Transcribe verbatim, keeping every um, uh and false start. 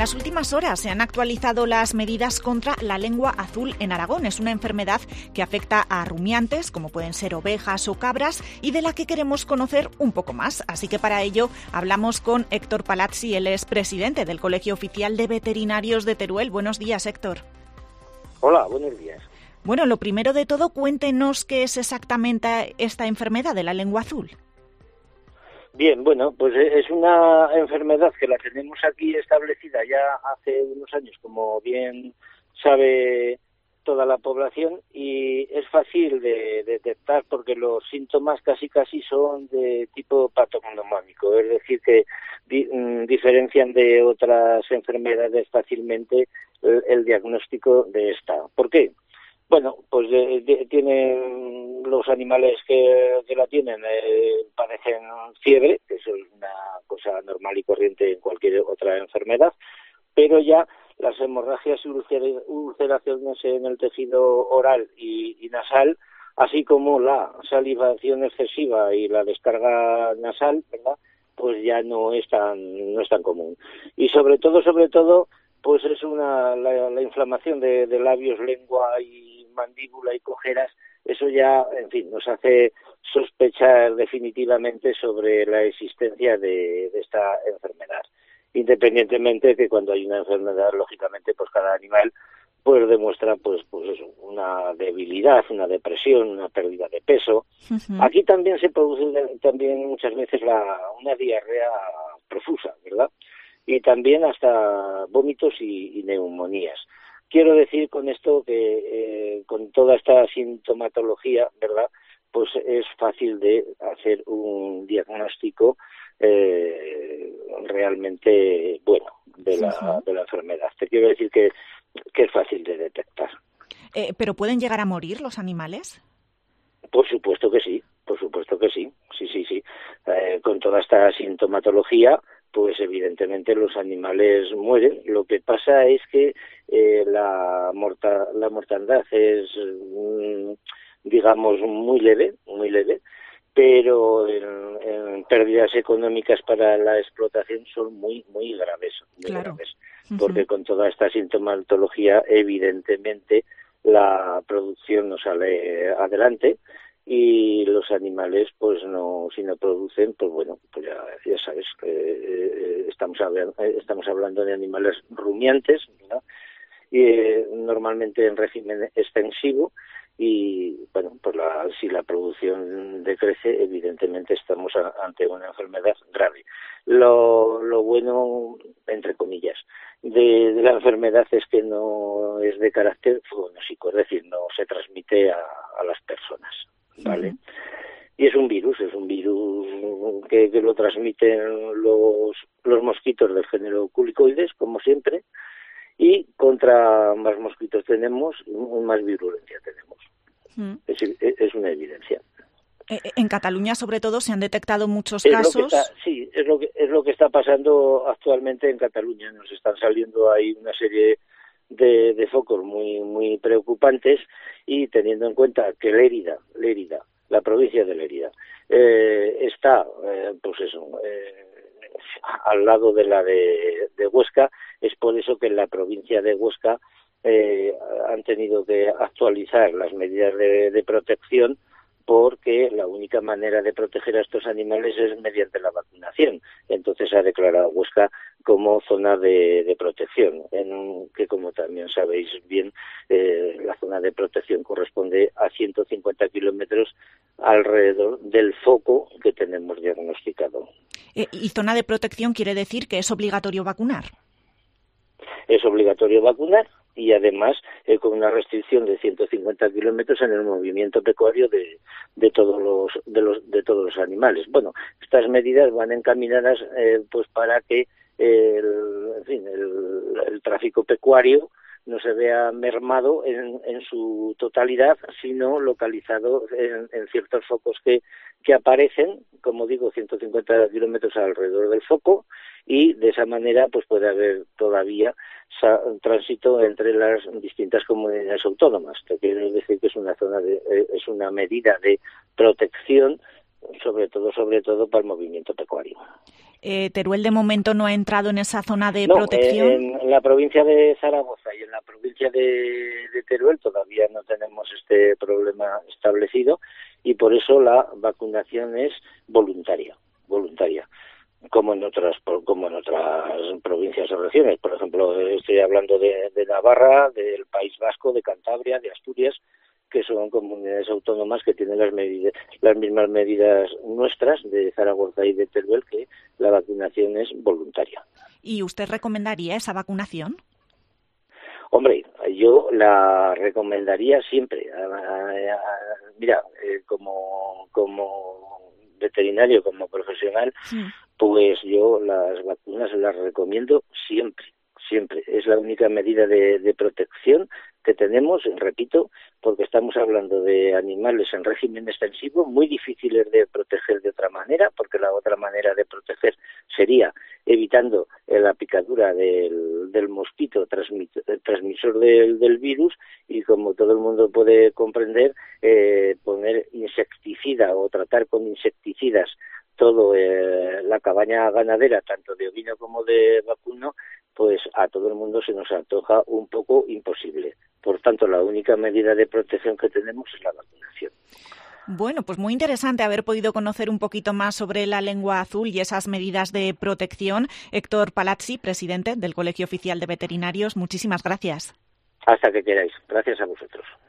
las últimas horas se han actualizado las medidas contra la lengua azul en Aragón. Es una enfermedad que afecta a rumiantes, como pueden ser ovejas o cabras, y de la que queremos conocer un poco más. Así que para ello hablamos con Héctor Palazzi, él es presidente del Colegio Oficial de Veterinarios de Teruel. Buenos días, Héctor. Hola, buenos días. Bueno, lo primero de todo, cuéntenos qué es exactamente esta enfermedad de la lengua azul. Bien, bueno, pues es una enfermedad que la tenemos aquí establecida ya hace unos años, como bien sabe toda la población, y es fácil de detectar porque los síntomas casi casi son de tipo patognomónico, es decir, que di, diferencian de otras enfermedades fácilmente el, el diagnóstico de esta. ¿Por qué? Bueno, pues de, de, tienen los animales que, que la tienen, eh, padecen fiebre, que eso es una cosa normal y corriente en cualquier otra enfermedad, pero ya las hemorragias y ulceraciones en el tejido oral y, y nasal, así como la salivación excesiva y la descarga nasal, ¿verdad?, pues ya no es tan, no es tan común. Y sobre todo, sobre todo, pues es una la, la inflamación de, de labios, lengua y mandíbula y cojeras. Eso ya, en fin, nos hace sospechar definitivamente sobre la existencia de, de esta enfermedad. Independientemente de que cuando hay una enfermedad, lógicamente, pues cada animal pues demuestra pues pues eso, una debilidad, una depresión, una pérdida de peso. Uh-huh. Aquí también se produce también muchas veces la una diarrea profusa, ¿verdad? Y también hasta vómitos y, y neumonías. Quiero decir con esto que eh, con toda esta sintomatología, ¿verdad?, pues es fácil de hacer un diagnóstico eh, realmente bueno de la, sí, sí. de la enfermedad. Te quiero decir que, que es fácil de detectar. Eh, ¿Pero pueden llegar a morir los animales? Por supuesto que sí, por supuesto que sí, sí, sí, sí. Eh, con toda esta sintomatología, pues evidentemente los animales mueren. Lo que pasa es que eh, la, morta, la mortandad es, mm, digamos, muy leve, muy leve, pero en, en pérdidas económicas para la explotación son muy, muy graves, muy claro. graves, porque uh-huh. con toda esta sintomatología, evidentemente, la producción no sale adelante. Y los animales, pues no, si no producen, pues bueno, pues ya, ya sabes, eh, estamos, hablando, estamos hablando de animales rumiantes, ¿verdad? Y eh, normalmente en régimen extensivo, y bueno, pues la, si la producción decrece, evidentemente estamos a, ante una enfermedad grave. Lo, lo bueno, entre comillas, de, de la enfermedad es que no es de carácter zoonósico, es decir, no se transmite a, a las personas. ¿Vale? Uh-huh. Y es un virus, es un virus que, que lo transmiten los, los mosquitos del género Culicoides, como siempre, y contra más mosquitos tenemos, más virulencia tenemos. Uh-huh. Es, es una evidencia. En Cataluña, sobre todo, se han detectado muchos es casos. Lo que está, sí, es lo que es lo que está pasando actualmente en Cataluña. Nos están saliendo ahí una serie de, de focos muy muy preocupantes, y teniendo en cuenta que Lérida, Lérida, la provincia de Lérida, eh, está, eh, pues eso, eh, al lado de la de, de Huesca, es por eso que en la provincia de Huesca eh, han tenido que actualizar las medidas de, de protección, porque la única manera de proteger a estos animales es mediante la vacunación. Entonces ha declarado Huesca como zona de, de protección, en que, como también sabéis bien, eh, la zona de protección corresponde a ciento cincuenta kilómetros alrededor del foco que tenemos diagnosticado. ¿Y zona de protección quiere decir que es obligatorio vacunar? Es obligatorio vacunar, y además eh, con una restricción de ciento cincuenta kilómetros en el movimiento pecuario de, de todos los de los de todos los animales. Bueno, estas medidas van encaminadas eh, pues para que eh, el, en fin, el, el tráfico pecuario no se vea mermado en, en su totalidad, sino localizado en, en ciertos focos que, que aparecen, como digo, ciento cincuenta kilómetros alrededor del foco, y de esa manera pues puede haber todavía sa- tránsito entre las distintas comunidades autónomas. Te quiero decir que es una zona de, eh, es una medida de protección sobre todo, sobre todo para el movimiento pecuario. Eh, ¿Teruel de momento no ha entrado en esa zona de no, protección? Eh, en, en la provincia de Zaragoza y en la provincia de, de Teruel todavía no tenemos este problema establecido y por eso la vacunación es voluntaria, voluntaria. como en otras como en otras provincias o regiones. Por ejemplo, estoy hablando de, de Navarra, del País Vasco, de Cantabria, de Asturias, que son comunidades autónomas que tienen las medidas, las mismas medidas nuestras de Zaragoza y de Teruel, que la vacunación es voluntaria. ¿Y usted recomendaría esa vacunación? Hombre, yo la recomendaría siempre. Mira, eh, como como veterinario, como profesional, sí. Pues yo las vacunas las recomiendo siempre, siempre. Es la única medida de, de protección que tenemos, repito, porque estamos hablando de animales en régimen extensivo, muy difíciles de proteger de otra manera, porque la otra manera de proteger sería evitando la picadura del, del mosquito transmit, transmisor del, del virus, y como todo el mundo puede comprender, eh, poner insecticida o tratar con insecticidas todo eh, la cabaña ganadera, tanto de ovino como de vacuno, pues a todo el mundo se nos antoja un poco imposible. Por tanto, la única medida de protección que tenemos es la vacunación. Bueno, pues muy interesante haber podido conocer un poquito más sobre la lengua azul y esas medidas de protección. Héctor Palazzi, presidente del Colegio Oficial de Veterinarios, muchísimas gracias. Hasta que queráis. Gracias a vosotros.